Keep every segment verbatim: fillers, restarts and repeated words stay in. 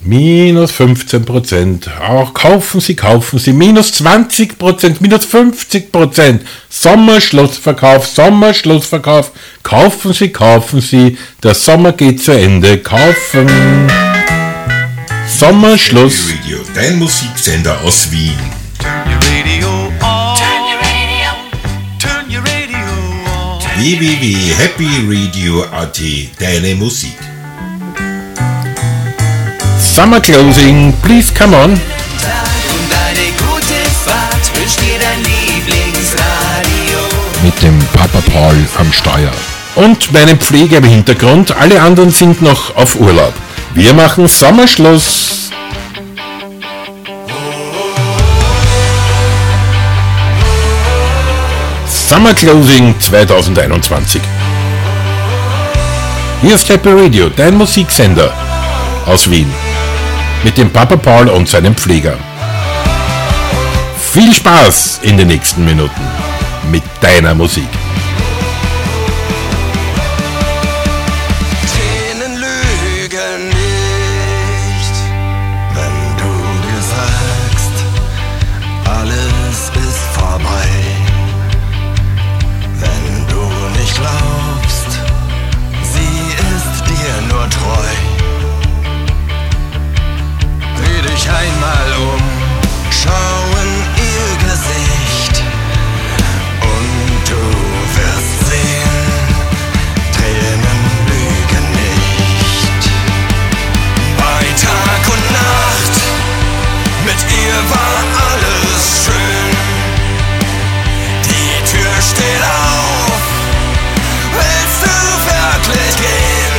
Minus fünfzehn Prozent. Auch kaufen Sie, kaufen Sie. Minus zwanzig Prozent, minus fünfzig Prozent. Sommerschlussverkauf, Sommerschlussverkauf. Kaufen Sie, kaufen Sie. Der Sommer geht zu Ende. Kaufen. Sommerschluss. Happy Radio, dein Musiksender aus Wien. Turn your radio on. Turn your radio. Turn your radio on. w w w punkt happy radio punkt a t, deine Musik. Summer Closing, please come on. Und eine gute Fahrt wünscht dir dein Lieblingsradio. Mit dem Papa Paul am Steuer. Und meinem Pfleger im Hintergrund. Alle anderen sind noch auf Urlaub. Wir machen Sommerschluss. Summer Closing zwanzig einundzwanzig. Hier ist Happy Radio, dein Musiksender aus Wien. Mit dem Papa Paul und seinem Pfleger. Viel Spaß in den nächsten Minuten mit deiner Musik. Tränen lügen nicht, wenn du dir sagst, alles ist vorbei. Wenn du nicht glaubst, sie ist dir nur treu. Dreh dich einmal um, schau in ihr Gesicht und du wirst sehen, Tränen lügen nicht. Bei Tag und Nacht, mit ihr war alles schön. Die Tür steht auf, willst du wirklich gehen?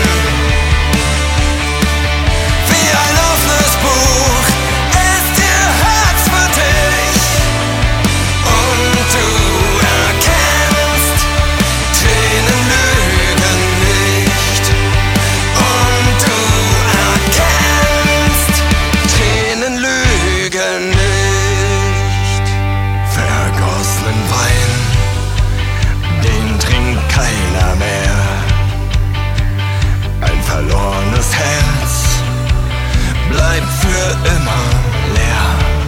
Wie ein offenes Buch ist ihr Herz für dich. Und du erkennst, Tränen lügen nicht. Und du erkennst, Tränen lügen nicht. Vergossenen Wein, den trinkt keiner mehr. Ein verlorenes Herz bleibt für immer leer.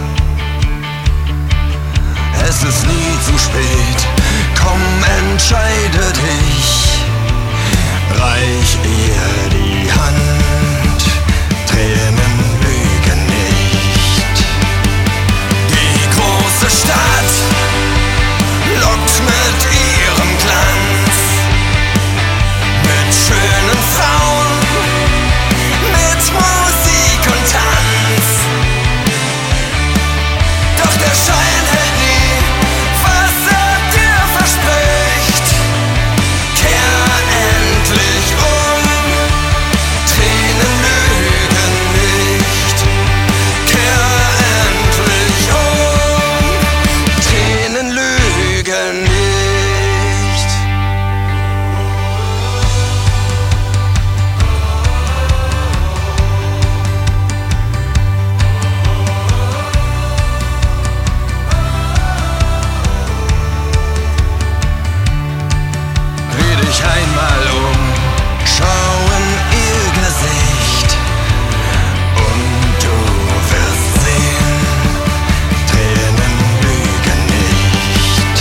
Es ist nie zu spät, komm, entscheide dich. Reich ihr die Hand, Tränen lügen nicht. Die große Stadt lockt mit ihrem Glanz, mit schönen Frauen, mit Musik und Tanz. Doch der Schein hält nie, was er dir verspricht. Kehr endlich um, Tränen lügen nicht. Kehr endlich um, Tränen lügen nicht. Dreh dich einmal um, schau in ihr Gesicht und du wirst sehen, Tränen lügen nicht.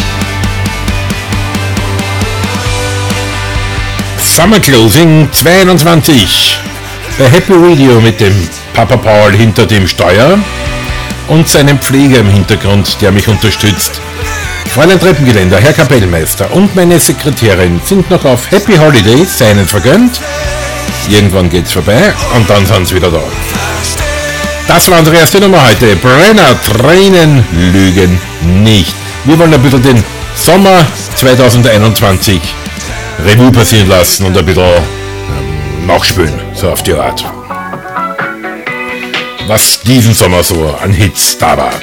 Summer Closing zweiundzwanzig. Bei Happy Radio mit dem Papa Paul hinter dem Steuer und seinem Pfleger im Hintergrund, der mich unterstützt. Fräulein Treppengeländer, Herr Kapellmeister und meine Sekretärin sind noch auf Happy Holidays, seinen vergönnt. Irgendwann geht's vorbei und dann sind sie wieder da. Das war unsere erste Nummer heute. Brenner, Tränen lügen nicht. Wir wollen ein bisschen den Sommer zwanzig einundzwanzig Revue passieren lassen und ein bisschen ähm, nachspülen, so auf die Art. Was diesen Sommer so an Hits da war.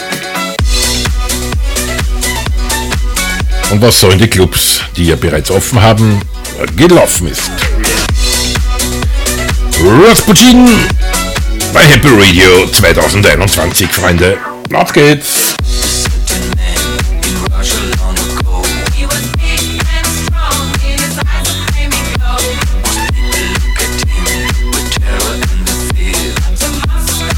Und was so in die Clubs, die ja bereits offen haben, gelaufen ist. Rasputin bei Happy Radio zwanzig einundzwanzig, Freunde. Auf geht's! Look at him with terror and the fear.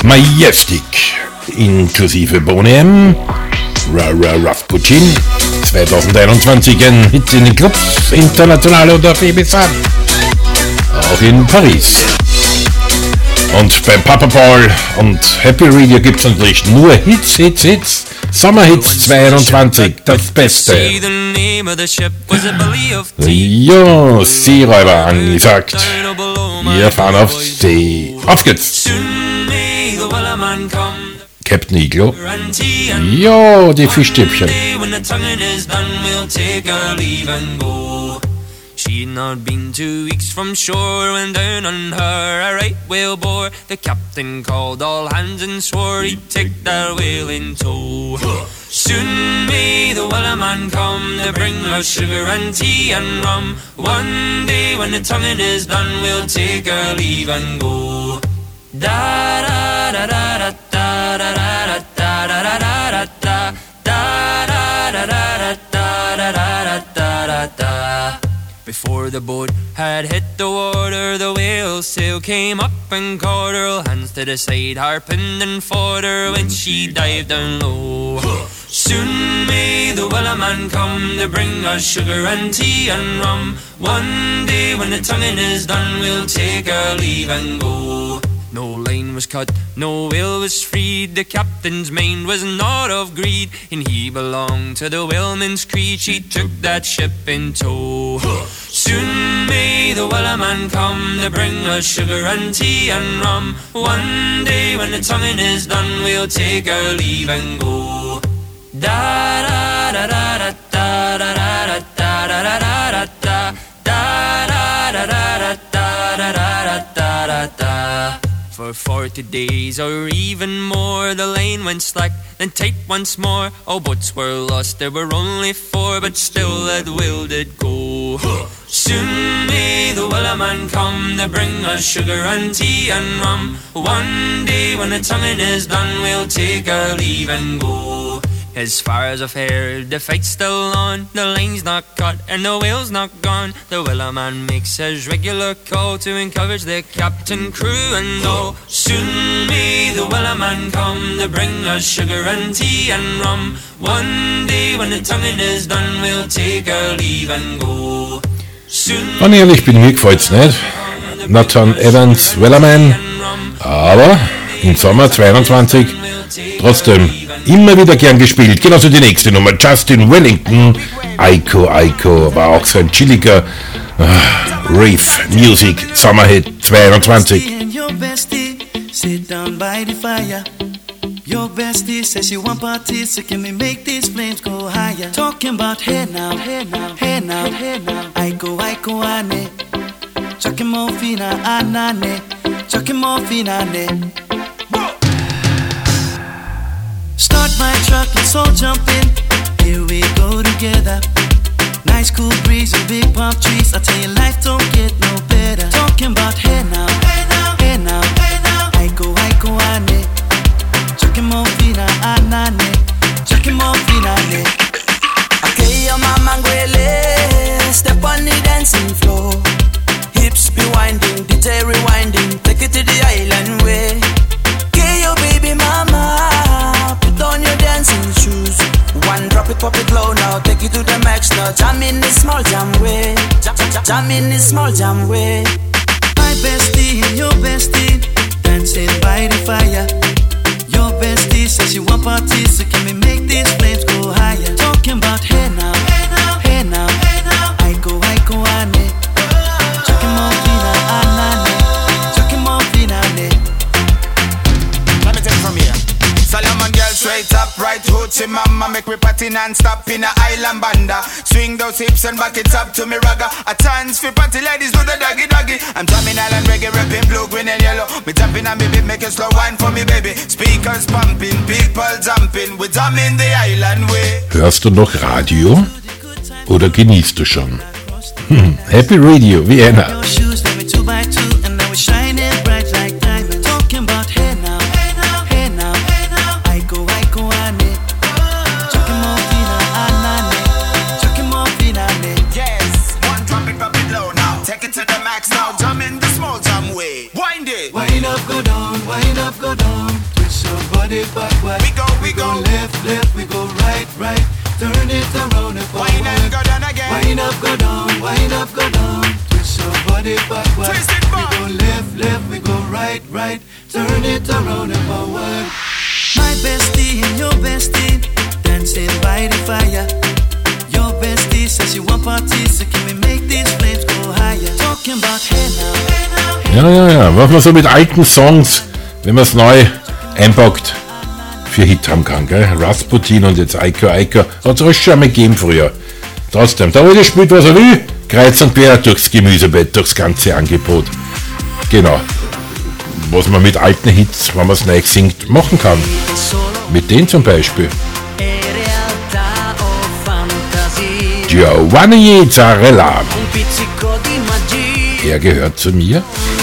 Majestic, inklusive Boney M, Ra Ra Rasputin, zwanzig einundzwanzig ein Hit in den Clubs, international oder auf Ibiza, auch in Paris. Und beim Papa Paul und Happy Radio gibt's natürlich nur Hits, Hits, Hits. Sommerhits zweiundzwanzig, das Beste. Jo, Seeräuber angesagt. Wir fahren auf See. Auf geht's. Captain Iglo. Jo, die Fischstäbchen. She'd not been two weeks from shore when down on her a right whale bore. The captain called all hands and swore he'd take that whale in tow. Soon may the wellerman come to bring us sugar and tea and rum. One day when the tonguing is done, we'll take our leave and go. Da da da da da da da da da da da da da da da da da da da da. Before the boat had hit the water, the whale's sail came up and caught her. Hands to the side, harping and fought her when she dived down low. Soon may the wellerman come to bring us sugar and tea and rum. One day when the tonguing is done, we'll take our leave and go. No line was cut, no whale was freed. The captain's mind was not of greed, and he belonged to the whaleman's creed. She took that ship in tow. Soon may the wellerman come to bring us sugar and tea and rum. One day when the tonguing is done, we'll take our leave and go. Da da da da da da da da da da da da da da da da da da da da. For forty days or even more, the line went slack, then tight once more. All boats were lost, there were only four, but still that whale did go. Soon may the wellerman come to bring us sugar and tea and rum. One day when the tonguing is done, we'll take our leave and go. As far as I've heard, the fight's still on. The line's not cut and the whale's not gone. The wellerman makes his regular call to encourage the captain, crew and all. Soon may the wellerman come to bring us sugar and tea and rum. One day when the tonguing is done, we'll take our leave and go. Wenn ich ehrlich bin, mir gefällt's nicht. Nathan Evans, Wellerman. Aber im Sommer zweiundzwanzig trotzdem immer wieder gern gespielt. Genauso die nächste Nummer, Justin Wellington, Aiko Aiko, war auch so ein chilliger uh, Reef Music Sommerhit zweiundzwanzig. Sit down by the fire. Your bestie says she want parties, so can we make these flames go higher? Talking about hey now, hey now, hey now, hey now. Aiko Aiko ane, chucking more fina anane, chucking more fina ane. Start my truck, let's all jump in. Here we go together. Nice cool breeze and big palm trees. I tell you, life don't get no better. Talking about hey now, hey now, hey now, hey now. Aiko Aiko ane, chucking more fina anane, chucking more fina ane. Okay, your mama ngwele, step on the dancing floor. Hips be winding, D J rewinding, take it to the island way. Okay, your baby mama, put on your dancing shoes. One drop it, pop it low now, take it to the max now. Jam in the small jam way, jam, jam, jam in the small jam way. My bestie and your bestie, dancing by the fire. Your bestie says she want parties, so can we make these flames go higher? Talking about hey now, hey now, hey now, hey now. Aiko Aiko ane, chucking more fina anane, chucking more fina ane. Let me take it from here. Solomon girl straight up, right hoochie mama. Make me party non-stop in a island banda. Swing those hips and back it up to me ragga. A chance for party ladies do the doggy doggy. I'm drumming island reggae, rapping blue, green and yellow. Me jumping on me beat, make a slow wine for me baby. Speakers pumping, people jumping. We drumming the island way. Hörst du noch Radio? Oder genießt du schon? Hm, Happy Radio, Vienna. Your shoes, let me two by two, and now we shining bright like diamonds. Talking about hey now, hey now, hey now, hey now. Aiko Aiko ane, chucking more fina anane, chucking more fina ane. Yes, one drop it, drop it low now. Take it to the max now. Jam in the small jam way. Wind it. Wind up, go down, wind up, go down. left, we go right, right. Turn it around and forward. Wine and go down again. Wind up, go down, wind up, go down. Twist your body backward. Twist it back. We go left, left, we go right, right. Turn it around and forward. My bestie and your bestie dancing by the fire. Your bestie says she want parties, so can we make these flames go higher? Talking about hey now, hey now. Ja, ja, ja, was man so mit alten Songs, wenn man es neu einpackt, für Hit haben kann, gell? Rasputin und jetzt Eiko Eiko, hat es alles schon einmal gegeben früher. Trotzdem, da jeder spielt, was er will, kreuz und quer durchs Gemüsebett, durchs ganze Angebot. Genau. Was man mit alten Hits, wenn man es neu singt, machen kann. Mit denen zum Beispiel. Giovanni Zarella. Er gehört zu mir.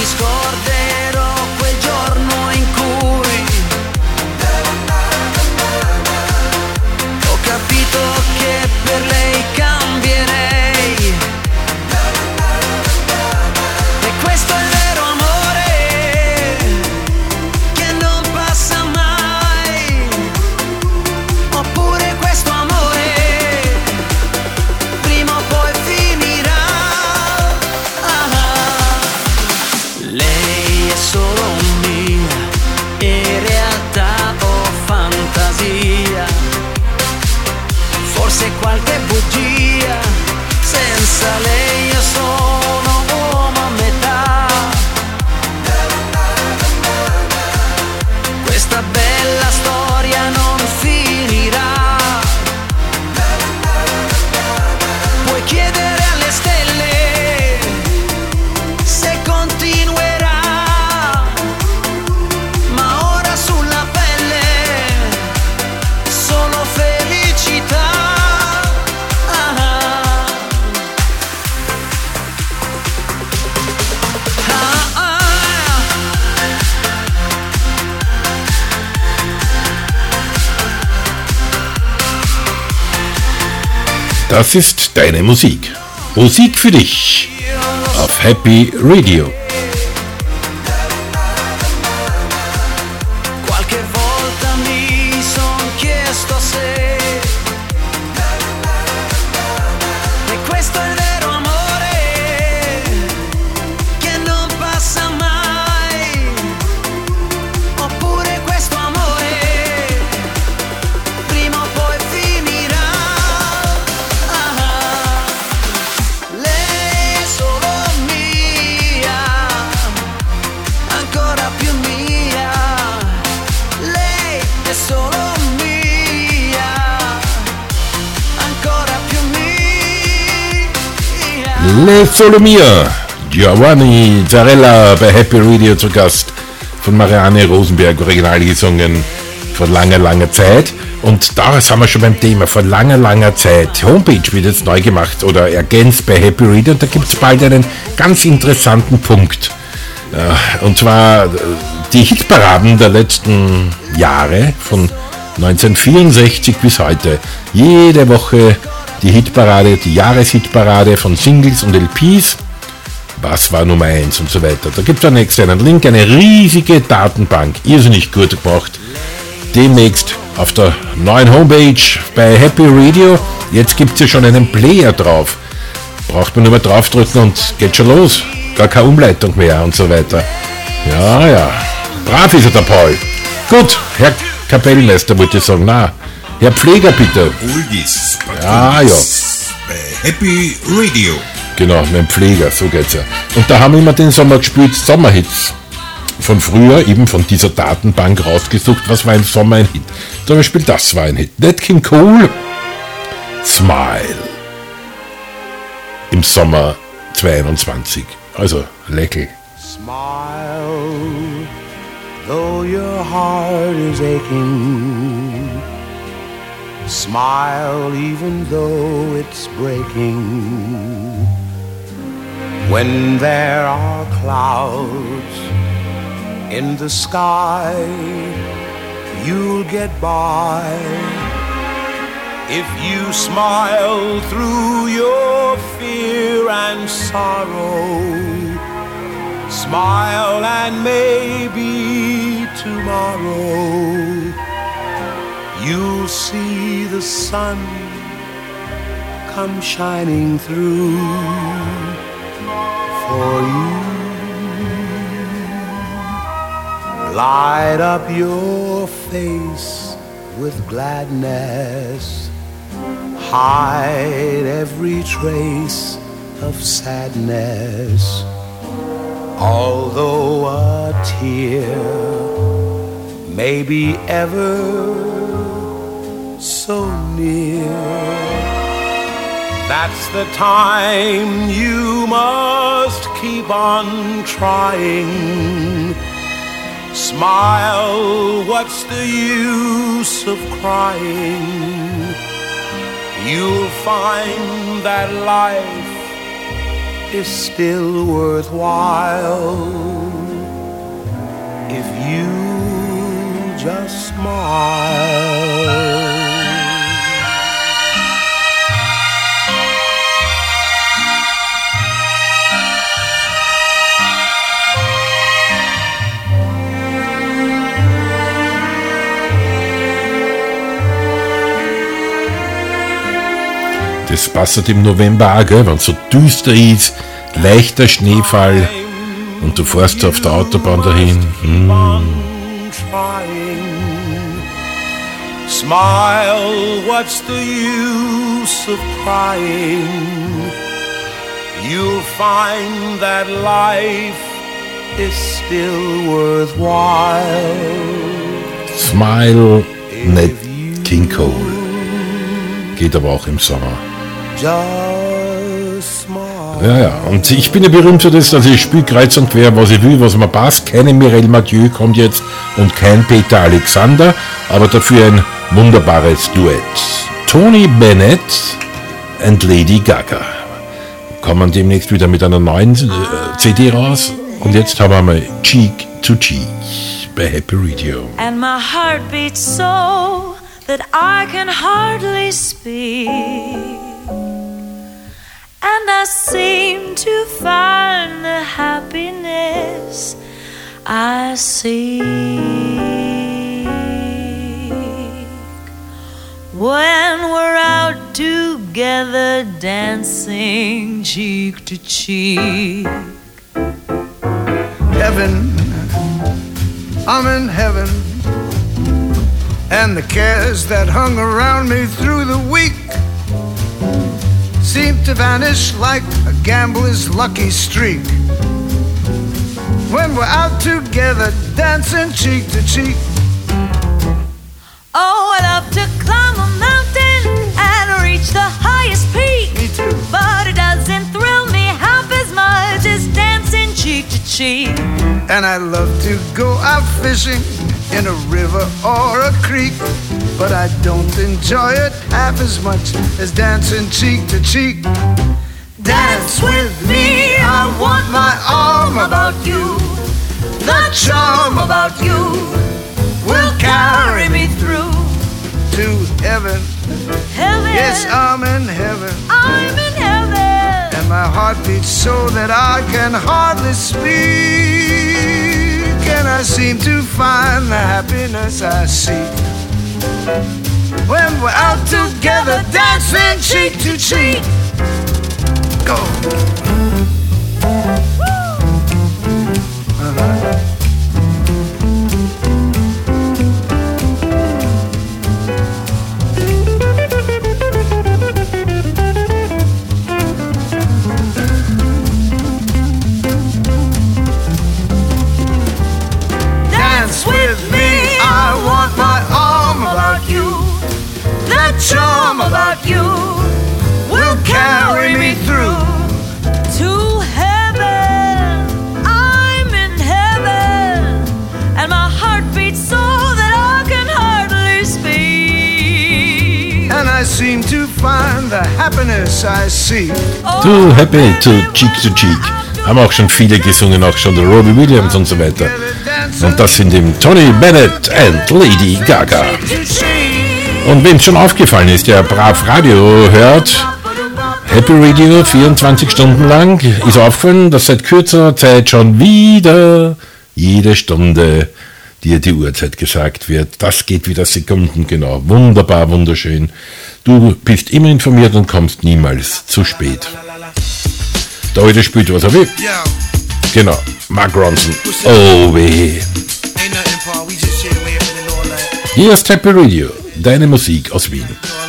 Das ist deine Musik. Musik für dich auf Happy Radio. Le Solo Mia, Giovanni Zarella bei Happy Radio zu Gast, von Marianne Rosenberg, original gesungen, vor langer, langer Zeit. Und da sind wir schon beim Thema, vor langer, langer Zeit. Homepage wird jetzt neu gemacht oder ergänzt bei Happy Radio und da gibt es bald einen ganz interessanten Punkt. Und zwar die Hitparaden der letzten Jahre, von neunzehnhundertvierundsechzig bis heute. Jede Woche die Hitparade, die Jahreshitparade von Singles und L Ps, was war Nummer eins und so weiter. Da gibt es einen externen Link, eine riesige Datenbank, irrsinnig gut gemacht. Demnächst auf der neuen Homepage bei Happy Radio. Jetzt gibt es ja schon einen Player drauf. Braucht man nur mal draufdrücken und geht schon los. Gar keine Umleitung mehr und so weiter. Ja, ja. Brav ist er, der Paul. Gut, Herr Kapellmeister wollte ich sagen, na, Herr Pfleger, bitte. Oldies, ja, ja. Bei Happy Radio. Genau, mein Pfleger, so geht's ja. Und da haben wir immer den Sommer gespielt, Sommerhits. Von früher, eben von dieser Datenbank rausgesucht, was war im Sommer ein Hit. Zum Beispiel das war ein Hit. Nat King Cole, Smile. Im Sommer zweiundzwanzig. Also, lächel. Smile, though your heart is aching. Smile even though it's breaking. When there are clouds in the sky, you'll get by. If you smile through your fear and sorrow, smile and maybe tomorrow you'll see the sun come shining through for you. Light up your face with gladness, hide every trace of sadness. Although a tear may be ever so near, that's the time you must keep on trying. Smile, what's the use of crying? You'll find that life is still worthwhile if you just smile. Das passt im November auch, gell? Wenn es so düster ist, leichter Schneefall und du fährst auf der Autobahn dahin. Mm. Smile, what's the use of crying? You'll find that life is still worthwhile. Smile, nicht King Cole. Geht aber auch im Sommer. Ja, ja, und ich bin ja berühmt für das, also ich spiele kreuz und quer, was ich will, was mir passt. Keine Mireille Mathieu kommt jetzt und kein Peter Alexander, aber dafür ein wunderbares Duett. Tony Bennett und Lady Gaga kommen demnächst wieder mit einer neuen äh, C D raus und jetzt haben wir mal Cheek to Cheek bei Happy Radio. And my heart beats so that I can hardly speak, and I seem to find the happiness I seek when we're out together dancing cheek to cheek. Heaven, I'm in heaven, and the cares that hung around me through the week seem to vanish like a gambler's lucky streak when we're out together dancing cheek to cheek. Oh, I love to climb a mountain and reach the highest peak. Me too. But it doesn't thrill me half as much as dancing cheek to cheek. And I love to go out fishing in a river or a creek, but I don't enjoy it half as much as dancing cheek to cheek. Dance with me, I want my arm about you. The charm about you will carry me through to heaven. Heaven, Yes, I'm in heaven, I'm in heaven. and my heart beats so that I can hardly speak. And I seem to find the happiness I seek when we're out together dancing cheek to cheek. Go. Uh-huh. With me, I want my arm about you. That charm about you will carry me through to heaven. I'm in heaven, and my heart beats so that I can hardly speak. And I seem to find the happiness I seek. Too happy to cheek to cheek. Haben auch schon viele gesungen, auch schon der Robbie Williams und so weiter. Und das sind eben Tony Bennett und Lady Gaga. Und wem schon aufgefallen ist, der brav Radio hört, Happy Radio vierundzwanzig Stunden lang, ist aufgefallen, dass seit kürzerer Zeit schon wieder jede Stunde dir die Uhrzeit gesagt wird. Das geht wieder sekundengenau. Wunderbar, wunderschön. Du bist immer informiert und kommst niemals zu spät. Der heute spielt was habe ich? Genau, Mark Ronson. Oh weh. Hier ist Happy Radio, deine Musik aus Wien.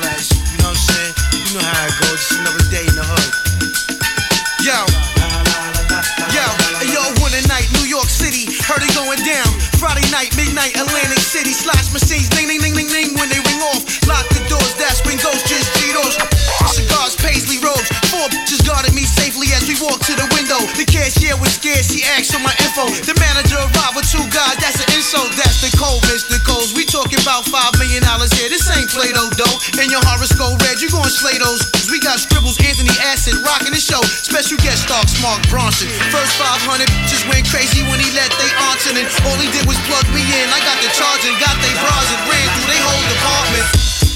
Friday night, midnight, Atlantic City, slash machines, ding, ding, ding, ding, ding, when they ring off. Lock the doors, that's when ghosts just Cheetos. Cigars, paisley robes, four just guarded me safely as we walked to the window. The cashier was scared, she asked for my info. The manager arrived with two guys, that's an insult. That's the code, Mister Coles. We talking about five million dollars here, this ain't Play-Doh dough. In your horoscope red, you gon' slay those. We got scribbles, Anthony Acid, rocking the show. Special guest stars, Mark Bronson. First five hundred just went crazy when he let they aunts in. All he did was plug me in. I got the charge and got they bras and ran through they whole department.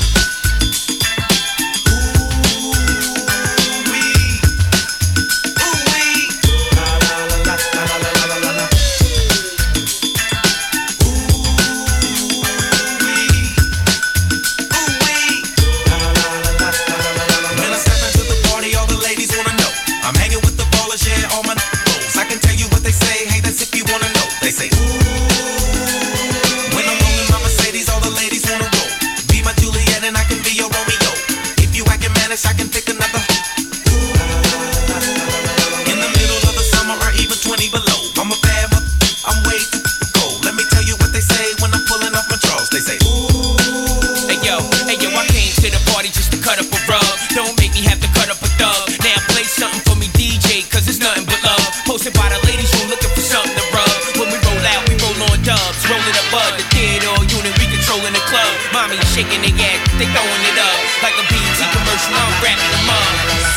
They say, ooh. When I'm rolling my Mercedes, all the ladies wanna roll. Be my Juliet and I can be your Romeo. If you acting mannish, I can pick another. Ooh. In the middle of the summer or even twenty below, I'm a bad mother, I'm way too cold. Let me tell you what they say when I'm pulling off my drawers. They say, ooh. Hey yo, hey yo, I came to the party just to cut up a rug. Don't make me have to cut up a thug. Now play something for me, D J, cause it's nothing but love. Posted by the ladies who looking for something to rub. Dubs, rolling a bud, the theater unit, we controlling the club. Mommy shaking the ass, they throwing it up like a B E T commercial, I'm wrapping them up.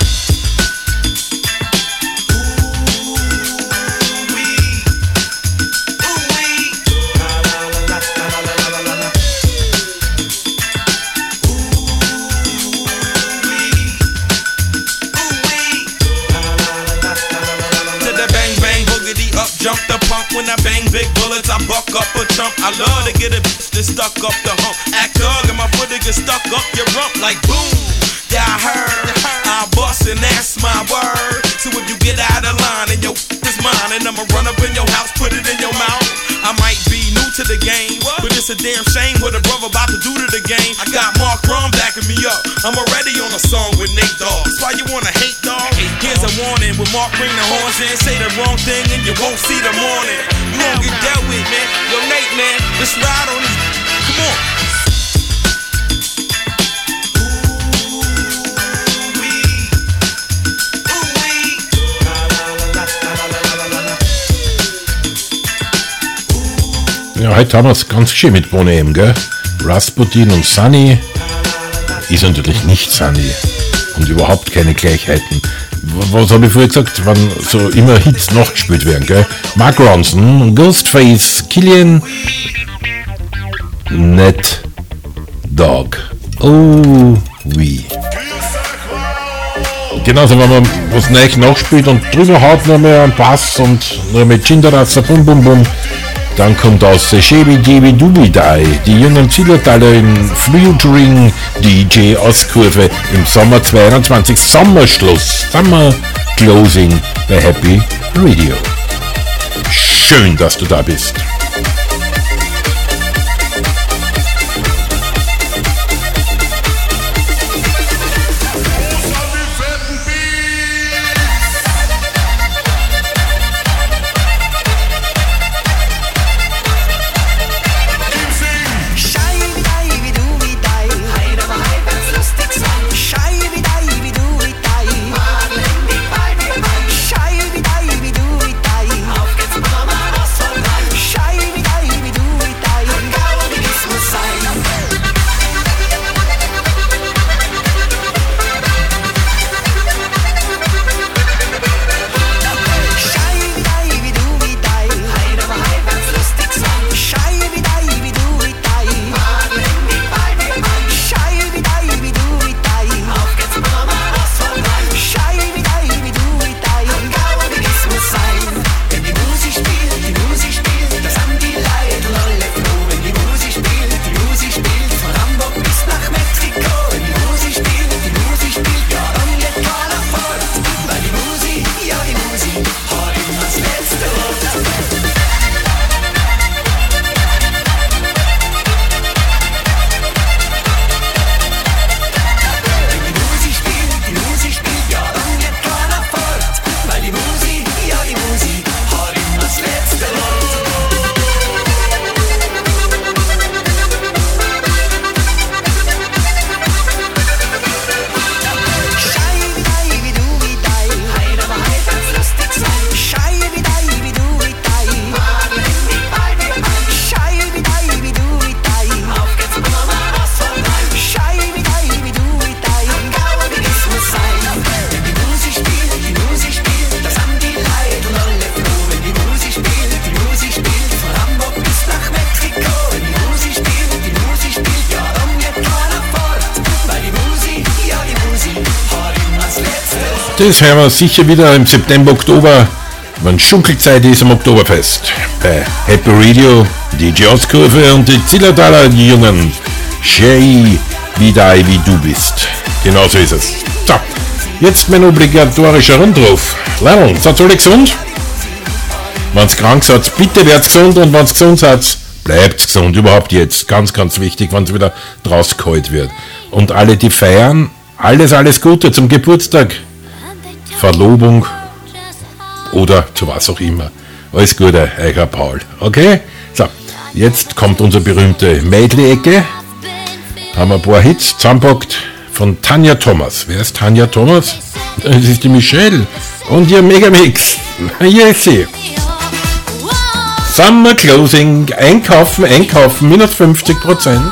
Jump the pump when I bang big bullets, I buck up a chump. I love to get a bitch that's stuck up the hump. Act dog and my foot get stuck up your rump like boom. Yeah, I heard, I bust and that's my word. So if you get out of line and your is mine, and I'ma run up in your house, put it in your mouth. I might be new to the game, but it's a damn shame what a brother about to do to the game. I got Mark Ron backing me up. I'm already on a song with Nate Dogg. That's why you wanna hate, dog. Here's a warning: when Mark bring the horns in, say the wrong thing and you won't see the morning. You won't get dealt with, man. Yo, Nate, man, let's ride on these. Come on. Ja, heute haben wir es ganz schön mit Boney M, gell? Rasputin und Sunny ist natürlich nicht Sunny und überhaupt keine Gleichheiten. Was habe ich vorher gesagt, wann so immer Hits nachgespielt werden, gell? Mark Ronson, Ghostface, Killian, Nate Dogg. Oh, wie. Genauso, wenn man was Neues nachspielt und drüber haut noch mehr einen Bass und noch mit Chinderasser, bum bum bum. Dann kommt aus Shebi Debi Dubi Dai, die jungen Zillertaler im Featuring D J Ostkurve im Sommer zweiundzwanzig, Sommerschluss, Summer Closing bei Happy Radio. Schön, dass du da bist. Shy Das hören wir sicher wieder im September, Oktober, wenn Schunkelzeit ist am Oktoberfest. Bei Happy Radio, die Jazzkurve und die Zillertaler Jungen. Shay, wie da wie du bist. Genau so ist es. So, jetzt mein obligatorischer Rundruf. Leibl, seid alle gesund? Wenn's krank seid, bitte werdet gesund, und wenn's gesund seid, bleibt gesund. Überhaupt jetzt. Ganz, ganz wichtig, wenn's wieder draus kalt wird. Und alle, die feiern, alles, alles Gute zum Geburtstag, Verlobung oder zu was auch immer. Alles Gute, euer Paul. Okay? So, jetzt kommt unsere berühmte Medley-Ecke. Haben wir ein paar Hits zusammengepackt von Tanja Thomas. Wer ist Tanja Thomas? Das ist die Michelle und ihr Megamix. Jessie. Summer Closing, einkaufen, einkaufen, minus fünfzig Prozent.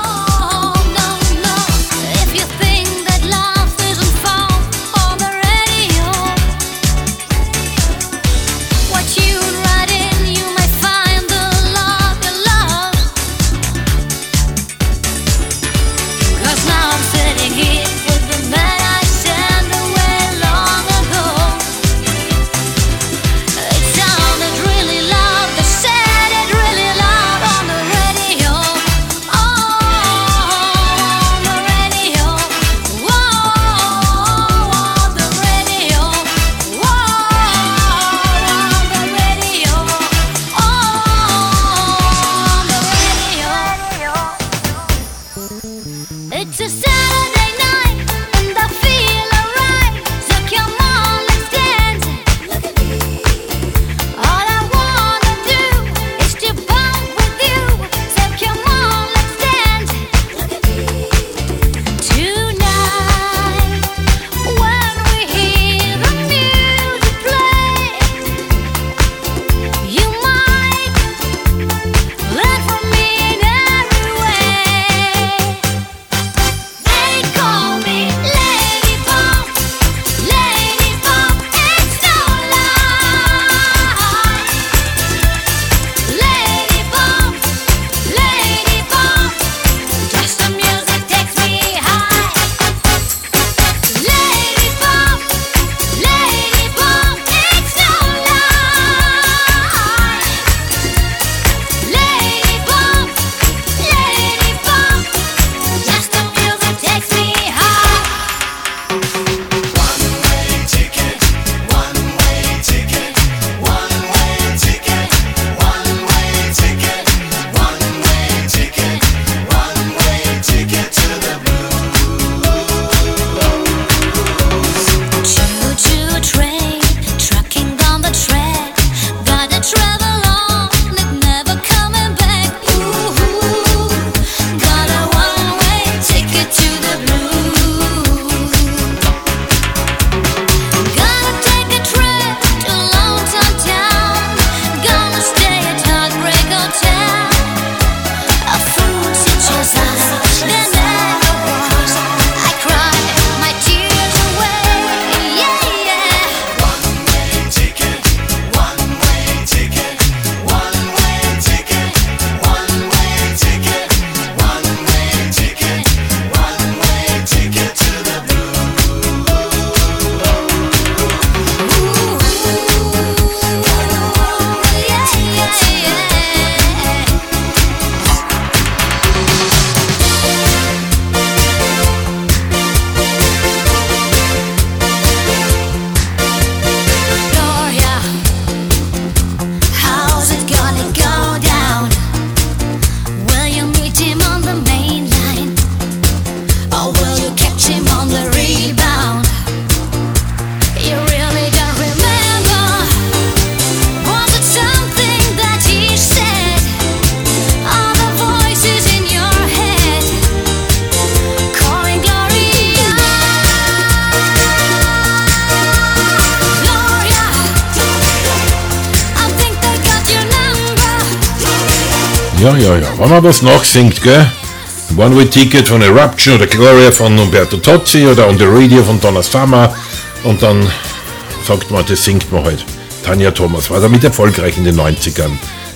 Ja, ja, ja. Wenn man was nachsingt, gell? One Way Ticket von Eruption oder Gloria von Umberto Tozzi oder On the Radio von Donna Summer und dann sagt man, das singt man halt. Tanja Thomas war damit erfolgreich in den neunzigern.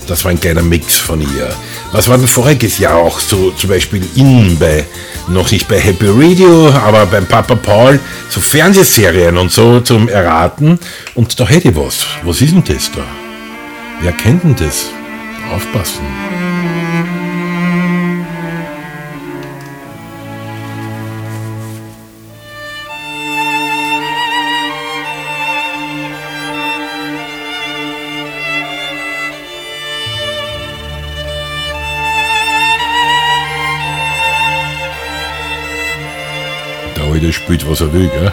Das war ein kleiner Mix von ihr. Was war denn voriges Jahr auch so, zum Beispiel in bei, noch nicht bei Happy Radio, aber beim Papa Paul, so Fernsehserien und so zum Erraten. Und da hätte ich was. Was ist denn das da? Wer kennt denn das? Aufpassen. Der spielt, was er will, gell?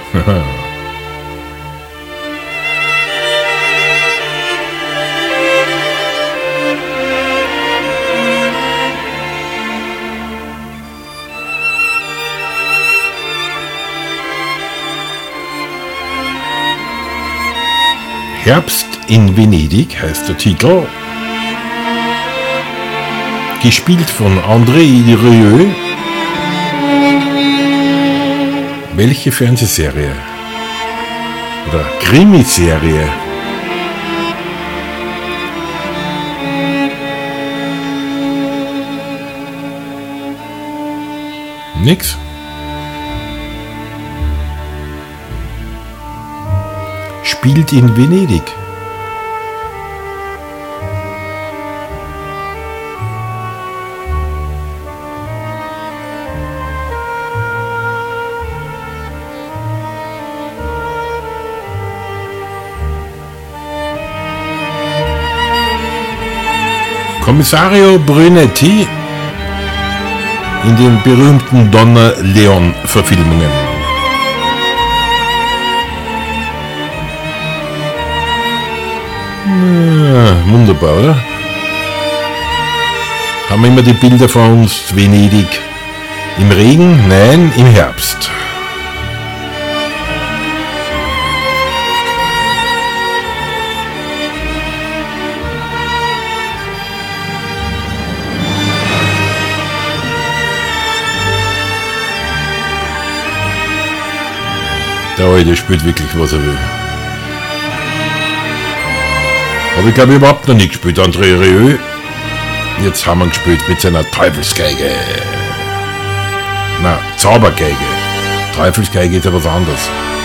Herbst in Venedig heißt der Titel. Gespielt von André Rieu. Welche Fernsehserie? Oder Krimiserie? Nix? Spielt in Venedig. Commissario Brunetti in den berühmten Donna Leon-Verfilmungen. Ja, wunderbar, oder? Haben wir immer die Bilder von uns, Venedig im Regen? Nein, im Herbst. Der Alte spielt wirklich, was er will. Aber ich glaube, überhaupt noch nicht gespielt, André Rieu. Jetzt haben wir gespielt mit seiner Teufelsgeige. Na, Zaubergeige. Teufelsgeige ist ja was anderes.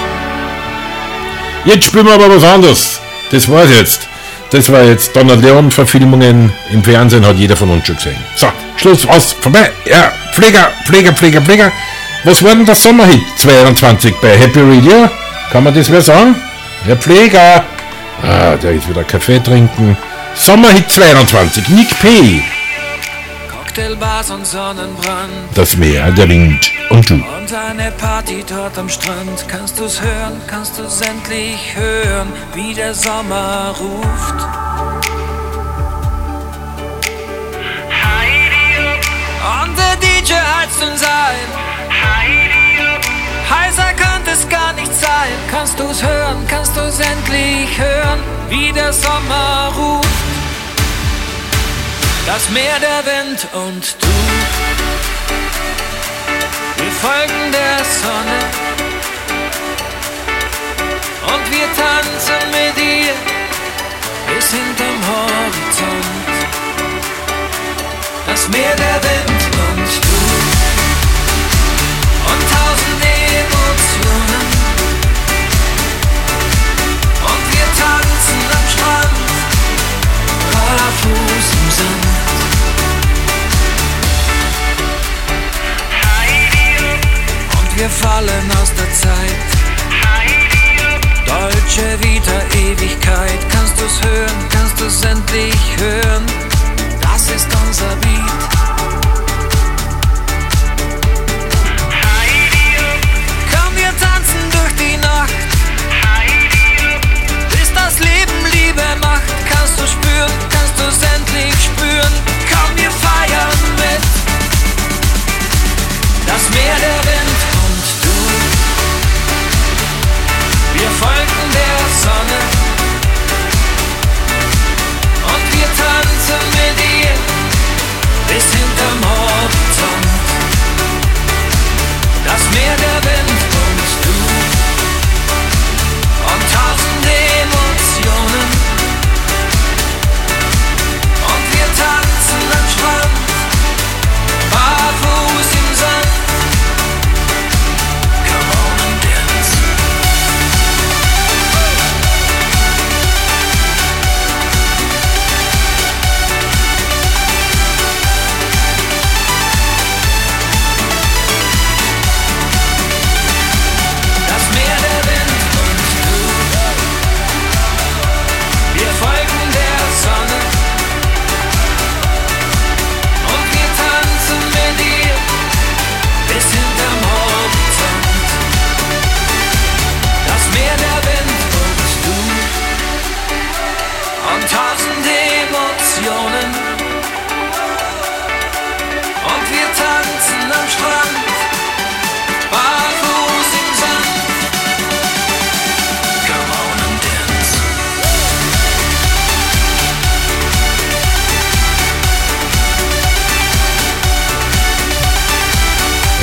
Jetzt spielen wir aber was anderes. Das war's jetzt. Das war jetzt Donna Leon-Verfilmungen im Fernsehen, hat jeder von uns schon gesehen. So, Schluss, aus, vorbei. Ja, Pfleger, Pfleger, Pfleger, Pfleger. Was war denn das Sommerhit zweiundzwanzig bei Happy Radio? Kann man das wer sagen? Herr Pfleger. Ah, der ist wieder Kaffee trinken. Sommerhit zweiundzwanzig, Nick P. Cocktailbars und Sonnenbrand. Das Meer, der Wind und du. Und eine Party dort am Strand. Kannst du's hören, kannst du's endlich hören, wie der Sommer ruft. Und der D J heizt uns ein. Heißer könnte es gar nicht sein. Kannst du's hören, kannst du's endlich hören, wie der Sommer ruft. Das Meer, der Wind und du. Wir folgen der Sonne und wir tanzen mit ihr bis hinterm Horizont. Das Meer, der Wind und du. Und tausend Emotionen. Und wir tanzen am Strand, barfuß im Sand. Und wir fallen aus der Zeit. Deutsche Vita, Ewigkeit. Kannst du's hören, kannst du's endlich hören? Das ist unser Beat. Komm, wir tanzen durch die Nacht, bis das Leben Liebe macht. Kannst du spüren, kannst du's endlich spüren? Komm, wir feiern mit. Das Meer, der Wind und du. Wir folgen der Sonne und wir tanzen mit ihr bis hinterm Horizont.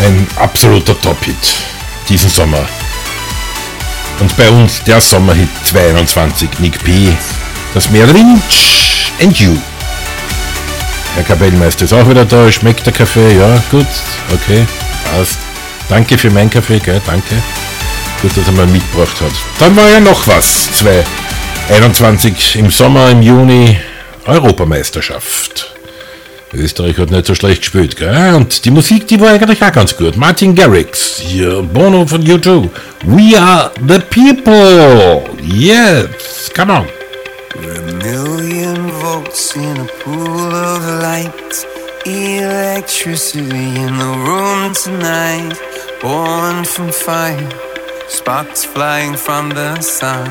Ein absoluter Top-Hit diesen Sommer. Und bei uns der Sommerhit zweiundzwanzig, Nick P., das Merlin and You. Herr Kapellmeister ist auch wieder da, schmeckt der Kaffee? Ja, gut, okay, passt. Danke für meinen Kaffee, gell, danke. Gut, dass er mal mitgebracht hat. Dann war ja noch was, zweitausendeinundzwanzig im Sommer, im Juni, Europameisterschaft. Österreich hat nicht so schlecht gespielt, gell? Und die Musik, die war eigentlich auch ganz gut. Martin Garrix, hier, Bono von U two. We are the people. Yes, come on. We're a million volts in a pool of light. Electricity in the room tonight. Born from fire, sparks flying from the sun.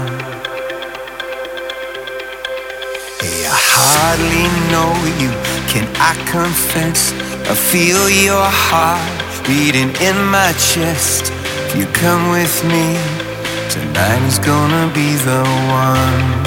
Hey, I hardly know you, can I confess? I feel your heart beating in my chest. If you come with me, tonight is gonna be the one.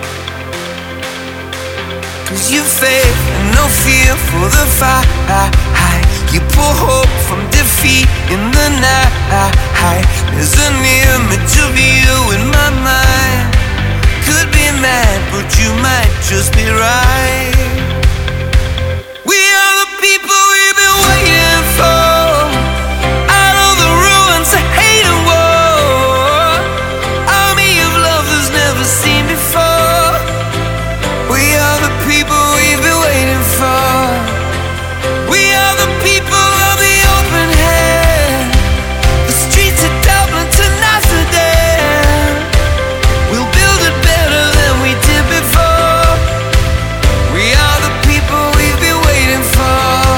Cause you faith and no fear for the fight. You pull hope from defeat in the night. There's an image of you in my mind. Could be mad, but you might just be right. We are the people we've been waiting for. Out of the ruins of hate and war. Army of love that's never seen before. We are the people we've been waiting for. We are the people of the open hand. The streets of Dublin to Amsterdam. We'll build it better than we did before. We are the people we've been waiting for.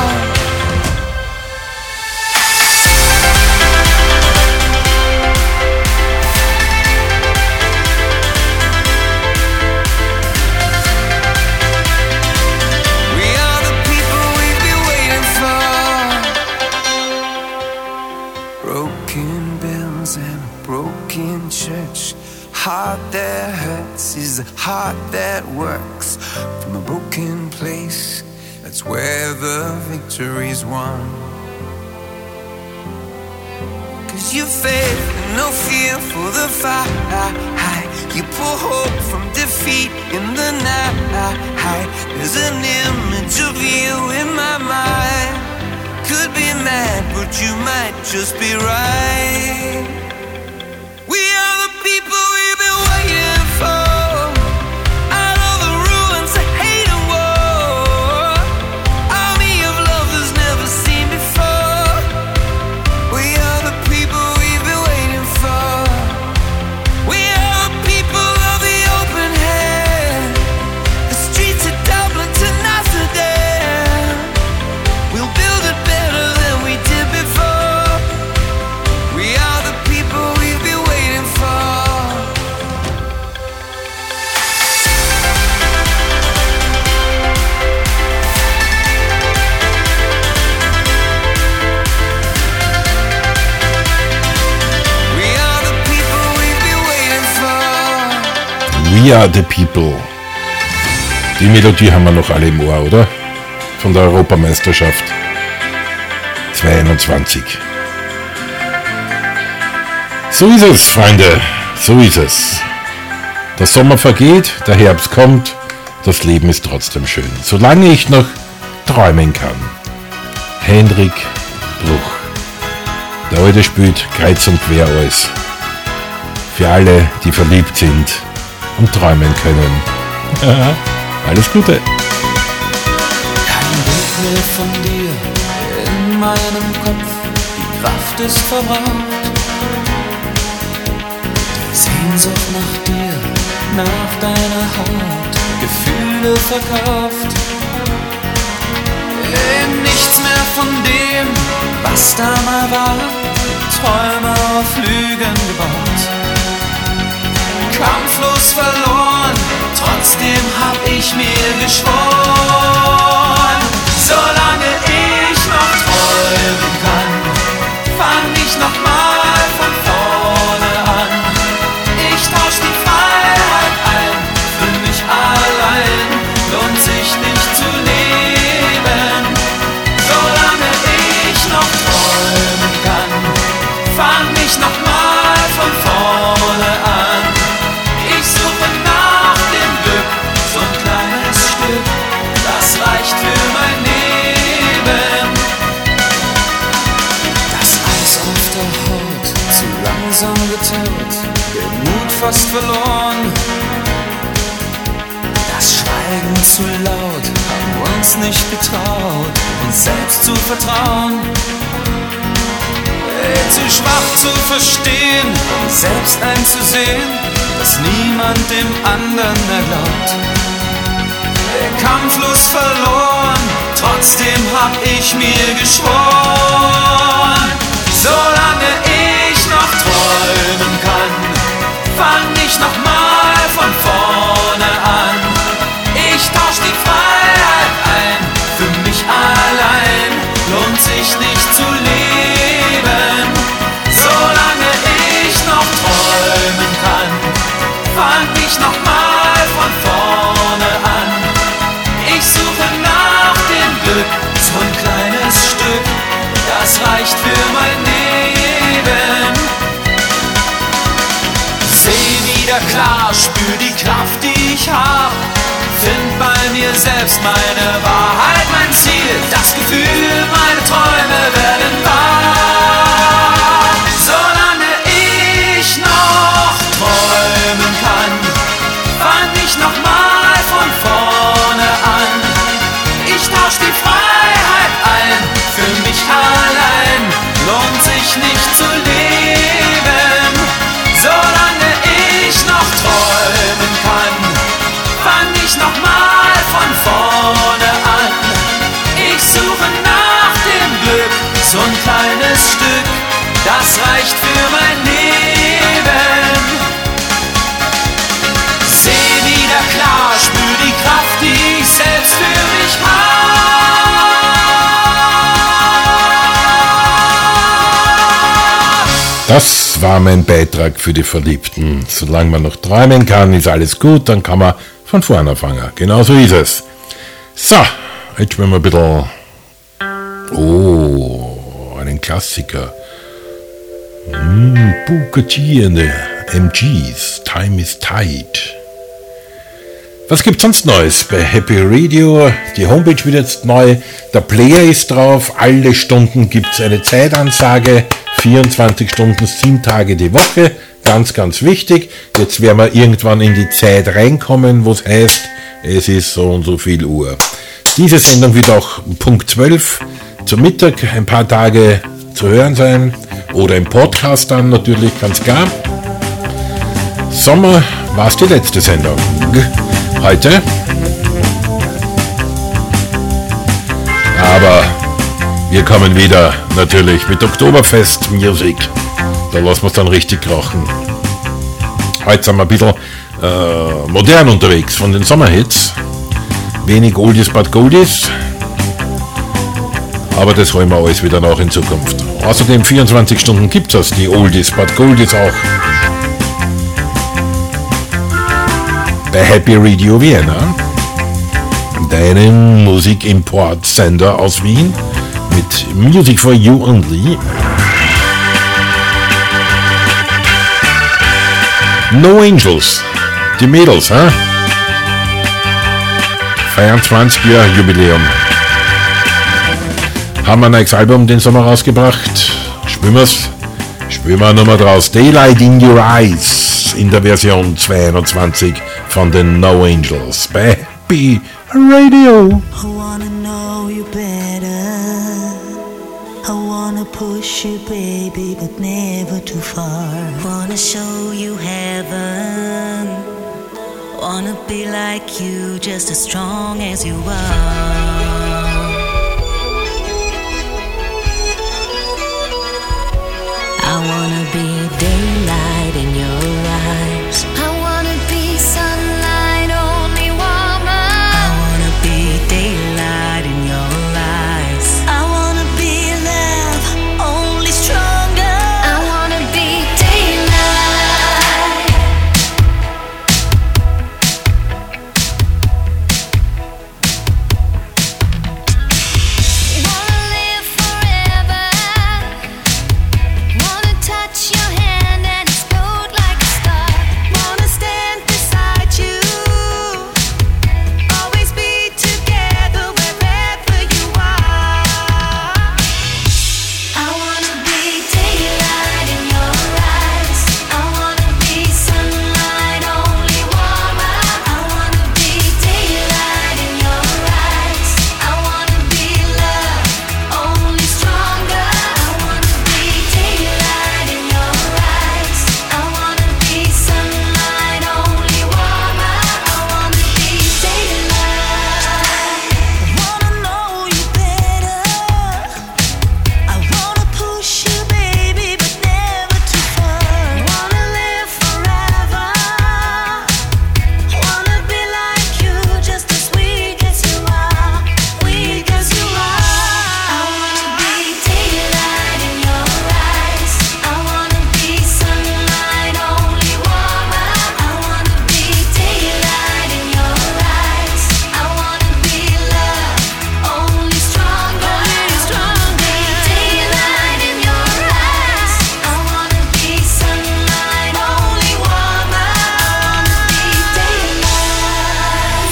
We are the people we've been waiting for. Broken bells and a broken church. Heart that hurts is a heart that works. From a broken place, that's where the victory's won. Cause you faith and no fear for the fight. You pull hope from defeat in the night. There's an image of you in my mind. Could be mad, but you might just be right. We are the people we've been waiting for. Out of the ruins of hate and war. Army of love that's never seen before. We are the people we've been waiting for. We are the people of the open hand. The streets of Dublin to Amsterdam. We'll build it better than we did before. We are the people we've been waiting for. We are the people we've been waiting for. We are the people. Die Melodie haben wir noch alle im Ohr, oder? Von der Europameisterschaft zweiundzwanzig. So ist es, Freunde, so ist es. Der Sommer vergeht, der Herbst kommt, das Leben ist trotzdem schön, solange ich noch träumen kann. Hendrik Bruch. Der Alte spielt kreuz und quer alles. Für alle, die verliebt sind und träumen können. Alles Gute. Kein Bild mehr von dir in meinem Kopf, die Kraft ist verbraucht. Die Sehnsucht nach dir, nach deiner Haut, Gefühle verkauft. Nichts mehr von dem, was da mal war, Träume auf Lügen gebaut. Kampflos verloren, trotzdem hab ich mir geschworen, solange ich noch träumen kann, fang ich noch mal von vorne an. Ich tausch die Freiheit ein, für mich allein lohnt sich nicht zu leben, solange ich noch träume. langsam getippt, den Mut fast verloren. Das Schweigen zu laut, haben uns nicht getraut, uns selbst zu vertrauen. Ey, zu schwach zu verstehen, um selbst einzusehen, dass niemand dem anderen mehr glaubt. Ey, Kampflust verloren, trotzdem hab ich mir geschworen, solange ich noch träumen kann, fang ich noch mal von vorne an. Ich tausch die Freiheit ein, für mich allein lohnt sich nicht zu leben. Solange ich noch träumen kann, fang ich noch mal von vorne an. Ich suche nach dem Glück, so ein kleines Stück, das reicht für mein Leben. Seh wieder klar, spür die Kraft, die ich hab. Find bei mir selbst meine Wahrheit, mein Ziel, das Gefühl, meine Träume werden wahr. Solange ich noch träumen kann, fang ich noch mal von vorne an. Ich tausch die Freiheit ein, für mich allein lohnt sich nicht zu leben. Solange ich noch träumen kann, fang ich noch mal von vorne an. Ich suche nach dem Glück, so ein kleines Stück, das reicht für mein Leben. Seh wieder klar, spür die Kraft, die ich selbst für mich hab. Das war mein Beitrag für die Verliebten. Solange man noch träumen kann, ist alles gut, dann kann man von vorne anfangen. Genau so ist es. So, jetzt spielen wir ein bisschen... Oh, einen Klassiker. Mm, Booker T and the M Gs, Time is Tight. Was gibt's sonst Neues bei Happy Radio? Die Homepage wird jetzt neu, der Player ist drauf, alle Stunden gibt's eine Zeitansage, vierundzwanzig Stunden, sieben Tage die Woche, ganz, ganz wichtig. Jetzt werden wir irgendwann in die Zeit reinkommen, wo es heißt, es ist so und so viel Uhr. Diese Sendung wird auch um Punkt zwölf zum Mittag ein paar Tage zu hören sein oder im Podcast dann natürlich, ganz klar. Sommer war es die letzte Sendung. Heute. Aber wir kommen wieder natürlich mit Oktoberfest Music. Da lassen wir es dann richtig krachen. Heute sind wir ein bisschen äh, modern unterwegs von den Sommerhits. Wenig Oldies but Goldies. Aber das holen wir alles wieder nach in Zukunft. Außerdem vierundzwanzig Stunden gibt es die Oldies but Goldies auch. Bei Happy Radio Vienna, deinem Musikimport-Sender aus Wien, mit Music for You Only. No Angels, die Mädels, hä? Feiern zwanzig Jahre Jubiläum. Haben ein neues Album den Sommer rausgebracht. Spüren wir's? Spüren wir nochmal draus. Daylight in Your Eyes in der Version zweiundzwanzig von den No Angels bei Happy Radio. I wanna know you better. I wanna push you, baby, but never too far. Wanna show you heaven. Wanna be like you, just as strong as you are. I wanna be daylight in your eyes. I wanna be sunlight, only woman. I wanna be daylight in your eyes. I wanna be love, only stronger. I wanna be daylight. Wanna live forever. Wanna touch your hand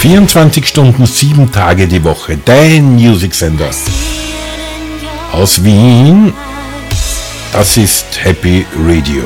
vierundzwanzig Stunden, sieben Tage die Woche. Dein Musiksender aus Wien. Das ist Happy Radio.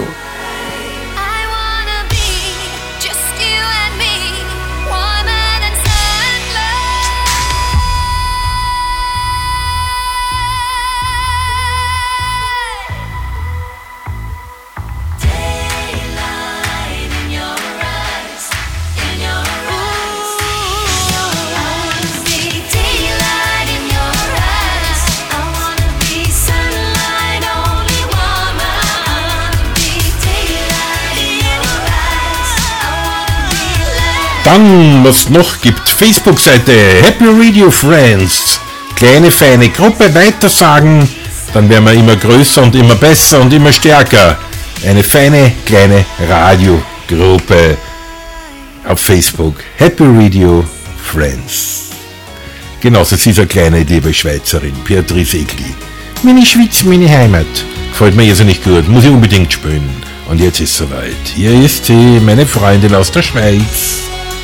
Dann, was noch gibt, Facebook-Seite Happy Radio Friends. Kleine, feine Gruppe, weitersagen, dann werden wir immer größer und immer besser und immer stärker. Eine feine, kleine Radiogruppe auf Facebook. Happy Radio Friends. Genauso ist eine kleine liebe Schweizerin, Beatrice Egli. Meine Schweiz, meine Heimat. Gefällt mir irrsinnig gut, muss ich unbedingt spielen. Und jetzt ist soweit. Hier ist sie, meine Freundin aus der Schweiz.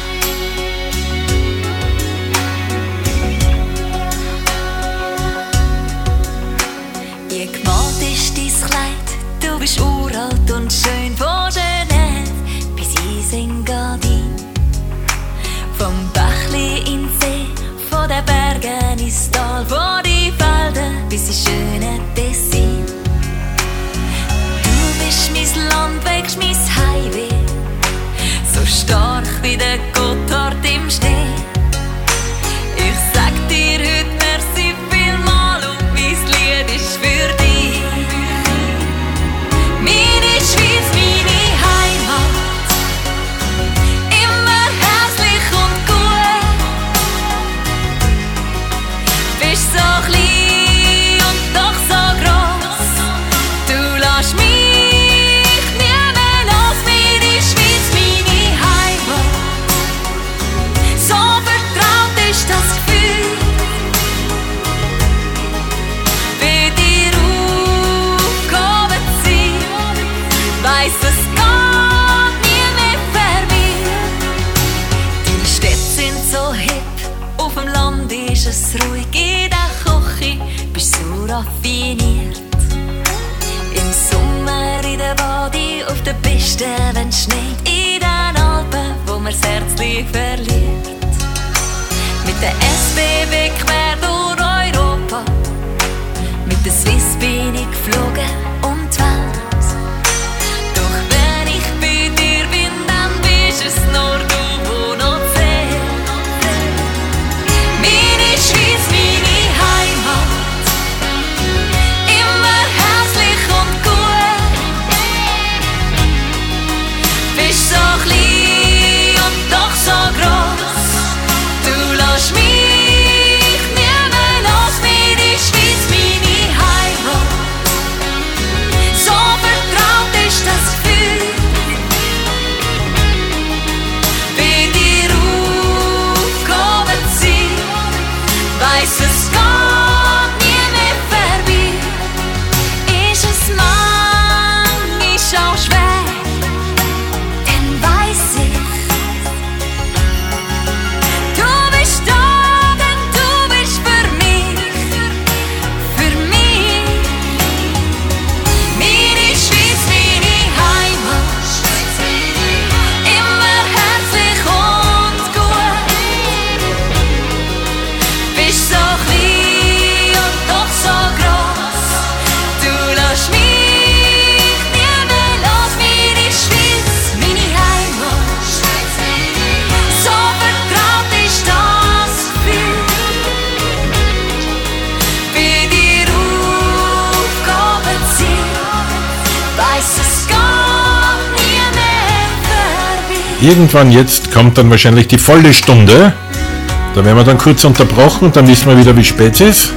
Irgendwann jetzt kommt dann wahrscheinlich die volle Stunde. Da werden wir dann kurz unterbrochen, dann wissen wir wieder, wie spät es ist.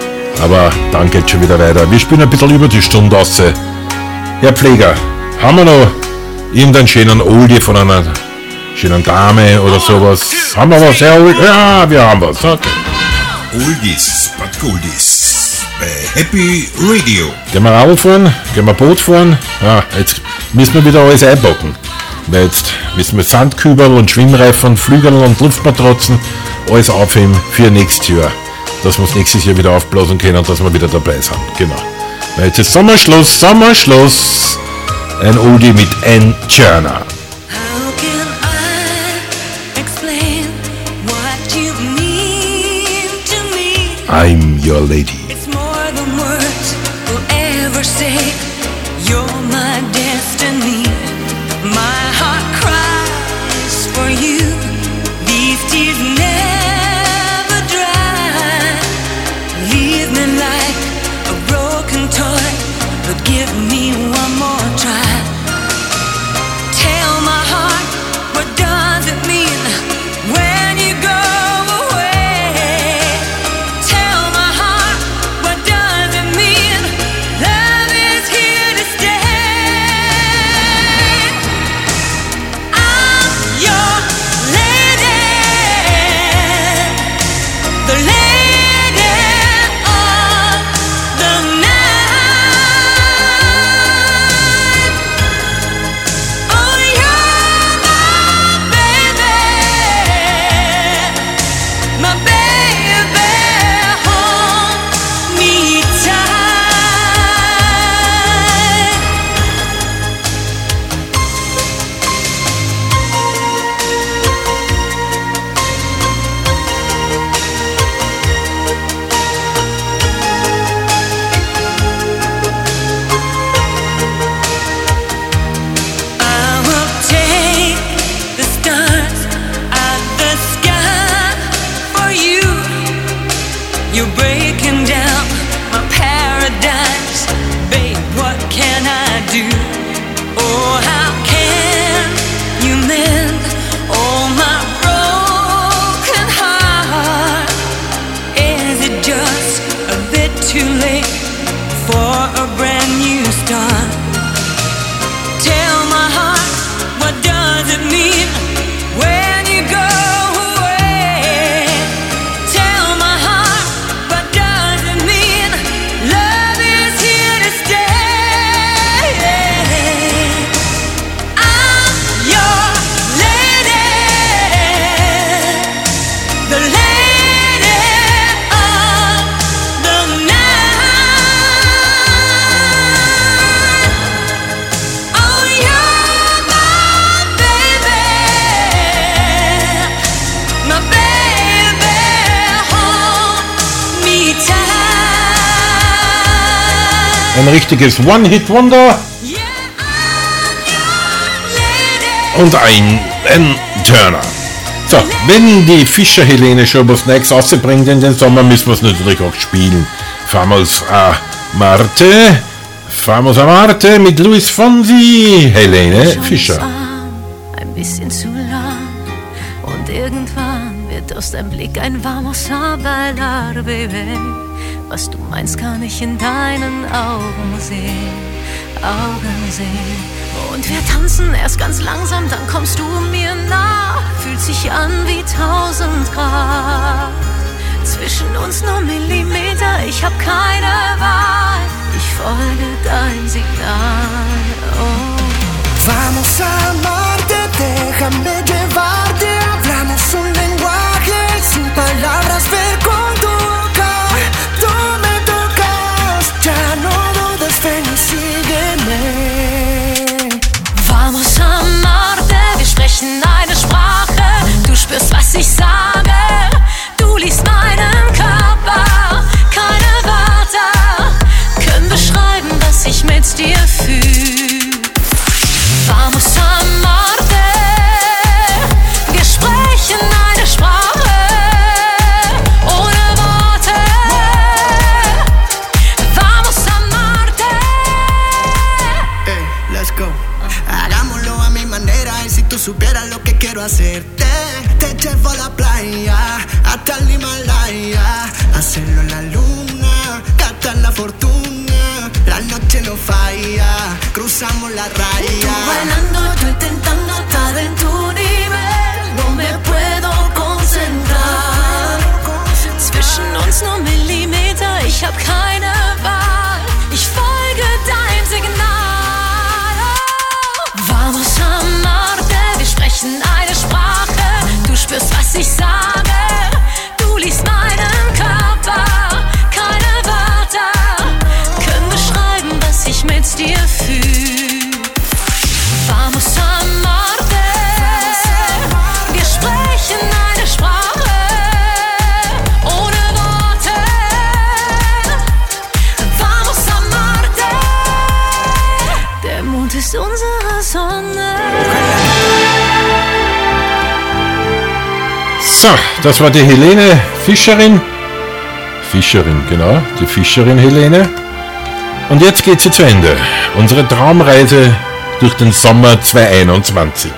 Aber dann geht schon wieder weiter. Wir spielen ein bisschen über die Stunde raus. Herr Pfleger, haben wir noch irgendeinen schönen Oldie von einer schönen Dame oder sowas? Haben wir was? Ja, ja, wir haben was. Okay. Oldies, but Goldies. Bei Happy Radio. Gehen wir Radl fahren? Gehen wir Boot fahren? Ja, jetzt müssen wir wieder alles einpacken. Weil jetzt müssen wir Sandkübel und Schwimmreifen, Flügel und Luftmatratzen alles aufheben für nächstes Jahr. Dass wir es nächstes Jahr wieder aufblasen können und dass wir wieder dabei sind. Genau. Weil jetzt ist Sommerschluss, Sommerschluss. Ein Oldie mit Ann Turner. I'm your lady. It's more than words will ever say. You're my destiny. My heart cries for you. These tears never dry. Leave me like a broken toy, but give me one more try. Tell my heart, what does it mean when you go? Ein richtiges One-Hit-Wonder. Und ein Ann Turner. So, wenn die Fischer Helene schon was Neues rausbringt in den Sommer, müssen wir es natürlich auch spielen. Famos a Marte. Famos a Marte mit Luis Fonsi. Helene Fischer. Ein bisschen zu lang. Und irgendwann wird aus deinem Blick ein Vamos a bailar, Baby. Was du meinst, kann ich in deinen Augen sehen, Augen sehen. Und wir tanzen erst ganz langsam, dann kommst du mir nah. Fühlt sich an wie tausend Grad. Zwischen uns nur Millimeter, ich hab keine Wahl. Ich folge dein Signal, oh. Vamos a Marte, déjame llevarte. Hablamos un lenguaje sin palabras, ver con tu boca. Tú me tocas, ya no dudes, ven y sígueme. Vamos a Marte, wir sprechen eine Sprache. Du spürst, was ich sage. Du liest meinen Körper. Keine Wörter können beschreiben, was ich mit dir fühl. Vamos a Marte, wir sprechen eine Sprache. Ohne Worte. Vamos a Marte. Hey, let's go. Hagámoslo a mi manera y si tú supieras lo que quiero hacerte, te llevo a la playa, hasta el Himalaya, hacerlo en la luna, gastar la fortuna, la noche no falla, cruzamos la raya. Tú bailando, yo intentando estar en tu nivel, no me puedo concentrar. Zwischen uns nur Millimeter, ich hab keine Wahl, ich folge deinem Signal. Vamos a Marte. sprechen eine Sprache. Du spürst, was ich sage. Du liest meinen Körper. Keine Wörter können beschreiben, was ich mit dir fühle. Vamos a Marte. Wir sprechen eine Sprache. Ohne Worte. Vamos a Marte. Der Mond ist unsere Sonne. So, das war die Helene Fischerin. Fischerin, genau, die Fischerin Helene. Und jetzt geht sie zu Ende. Unsere Traumreise durch den Sommer zweitausendeinundzwanzig.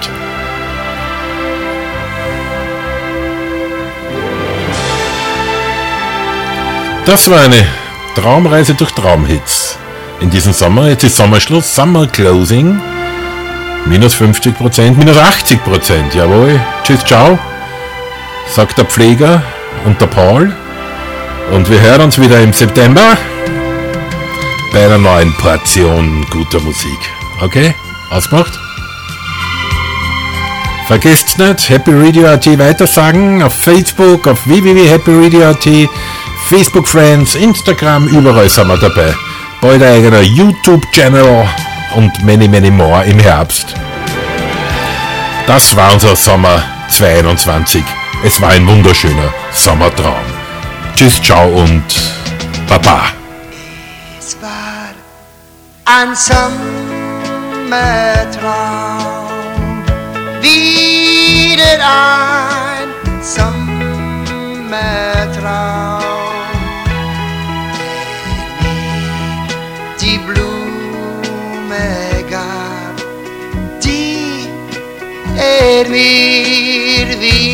Das war eine Traumreise durch Traumhits. In diesem Sommer, jetzt ist Sommerschluss, Summer Closing. Minus fünfzig Prozent, minus achtzig Prozent, jawohl. Tschüss, ciao, sagt der Pfleger und der Paul. Und wir hören uns wieder im September bei einer neuen Portion guter Musik. Okay? Ausgemacht? Vergesst nicht, Happy Radio Punkt at weitersagen, auf Facebook, auf w w w punkt happy radio punkt at, Facebook Friends, Instagram, überall sind wir dabei. Bald ein eigener YouTube-Channel und many, many more im Herbst. Das war unser Sommer zweitausendeinundzwanzig. Es war ein wunderschöner Sommertraum. Tschüss, ciao und Baba. Es war ein Sommertraum, wieder ein Sommertraum, der mir die Blume gab, die er mir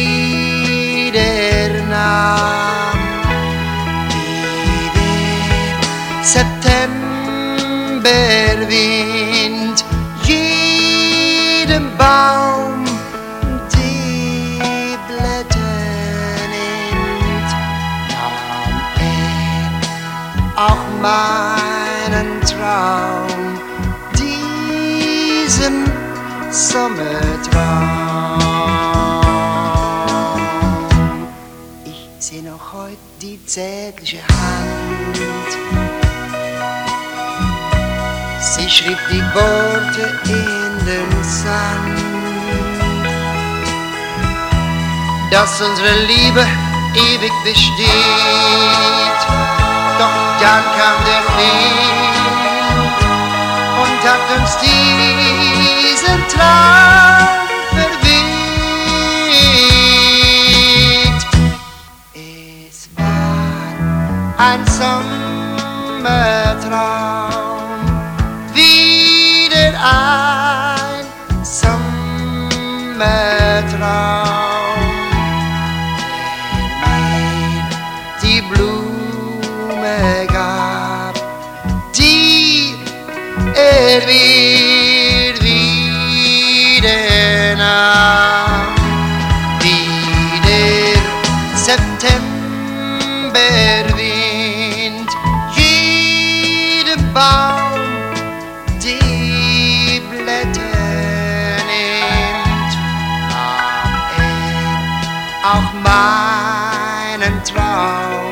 wieder nahm. Septemberwind, jedem Baum die Blätter nimmt, nahm er auch meinen Traum, diesen Sommertraum. Ich seh noch heute die zärtliche Hand, sie schrieb die Worte in den Sand, dass unsere Liebe ewig besteht. Doch dann kam der Wind und hat uns diesen Traum verweht. Es war ein Sommertraum, wieder ein Sommertraum, der mir die Blume gab, die er mir wieder nahm. Wie der Septemberwind jedem Baum die Blätter nimmt, nahm er auch meinen Traum,